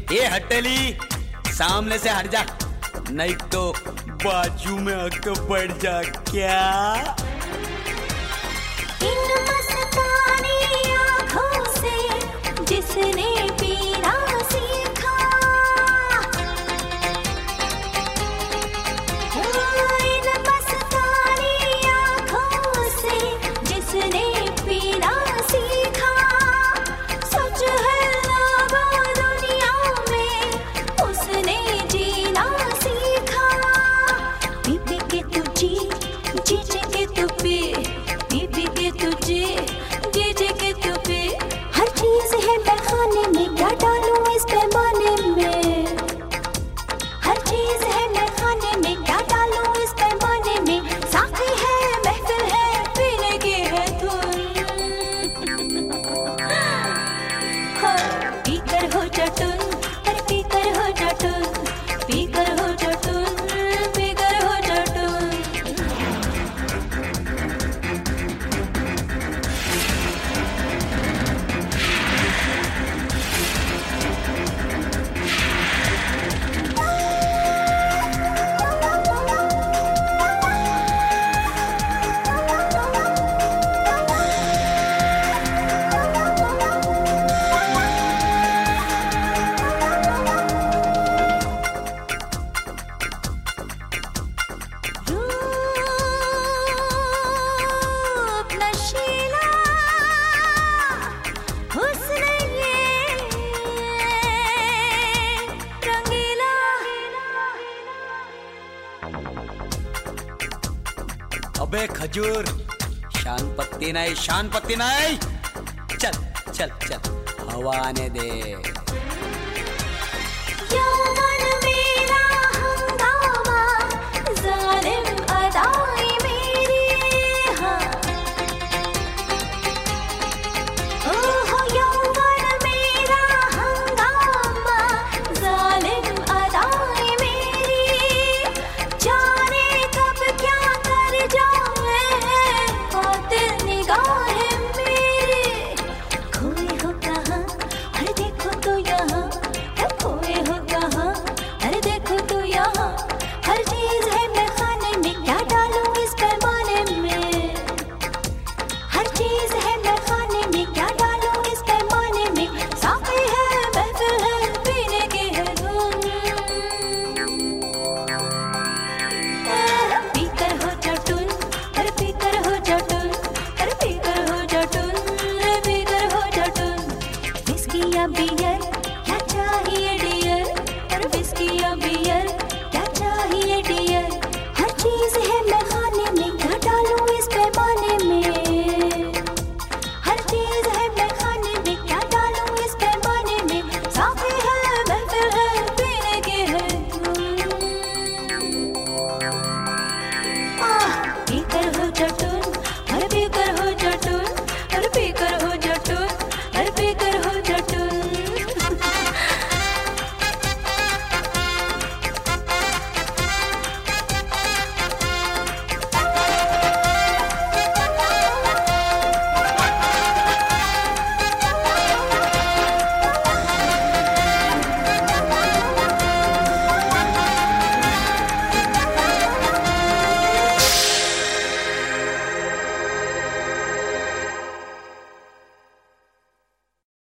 ये हटेली, सामने से हट जा, नहीं तो बाजू में आके बैठ जा। क्या इन मस्तानी आँखों से जिसने पीना सीखा, इन मस्तानी आँखों से जिसने पीना सीखा, सच है लोगों दुनिया में उसने जीना सीखा। पी पी के तू जी, जी जी के तू पी, पी पी के तू जी, जी जी के तू पी। हर चीज है मैं खाने में, क्या डालूं इस पैमाने में, हर चीज है मैं खाने में, क्या डालूं इस पैमाने में। साथी है महफिल है, पीने की है धुन, पीकर हो चटुन, अरे पीकर हो चटुन, पीकर हो चटुन, पीकर हो चटुन। रूप नशीला हुस्न ये रंगीला, अबे खजूर, शान पत्ती नहीं, शान पत्ती नहीं। चल चल चल, हवा आने दे।